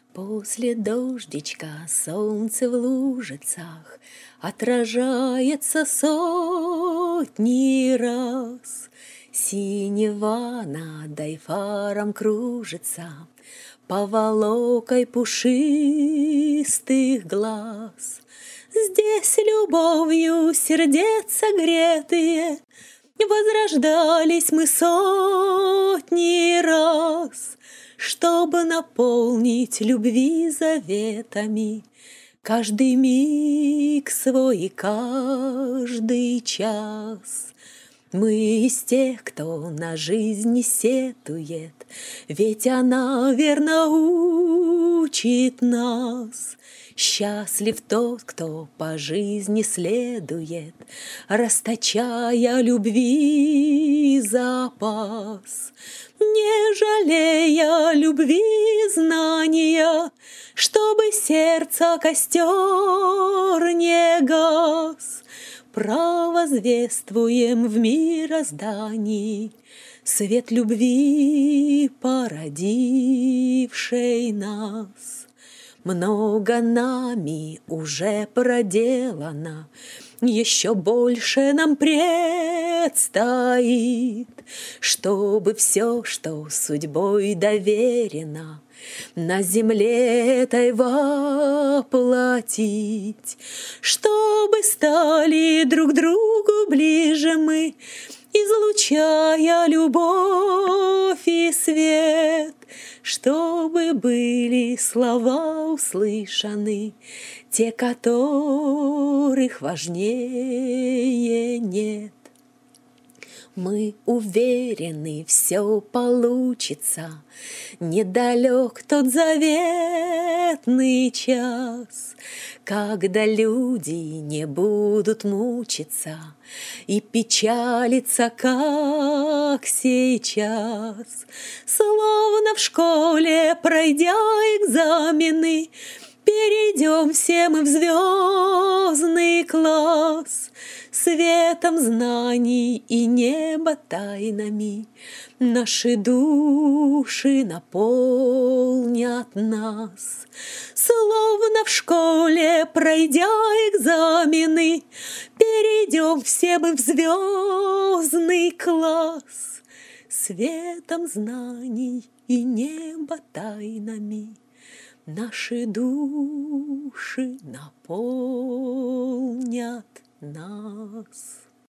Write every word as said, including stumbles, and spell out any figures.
После дождичка солнце в лужицах Отражается сотни раз. Синева над Айфаром кружится Поволокой пушистых глаз. Здесь любовью сердец согретые Возрождались мы сотни раз, чтобы наполнить любви заветами Каждый миг свой и каждый час. Мы из тех, кто на жизнь не сетует, Ведь она верно учит нас. Счастлив тот, кто по жизни следует, Расточая любви запас, Не жалея любви знания, Чтобы сердце костер не гас. Провозвествуем в мироздании Свет любви, породившей нас. Много нами уже проделано, Еще больше нам предстоит, Чтобы все, что судьбой доверено, На земле этой воплотить. Чтобы стали друг другу ближе мы, Излучая любовь и свет, Чтобы были слова услышаны, Те, которых важнее нет. Мы уверены, все получится, Недалек тот заветный час, Когда люди не будут мучиться И печалиться, как сейчас. Словно в школе, пройдя экзамены, Перейдем все мы в звездный класс, Светом знаний и неба тайнами Наши души наполнят нас. Словно в школе, пройдя экзамены, Перейдем все мы в звездный класс, Светом знаний и неба тайнами Наши души наполнят нас.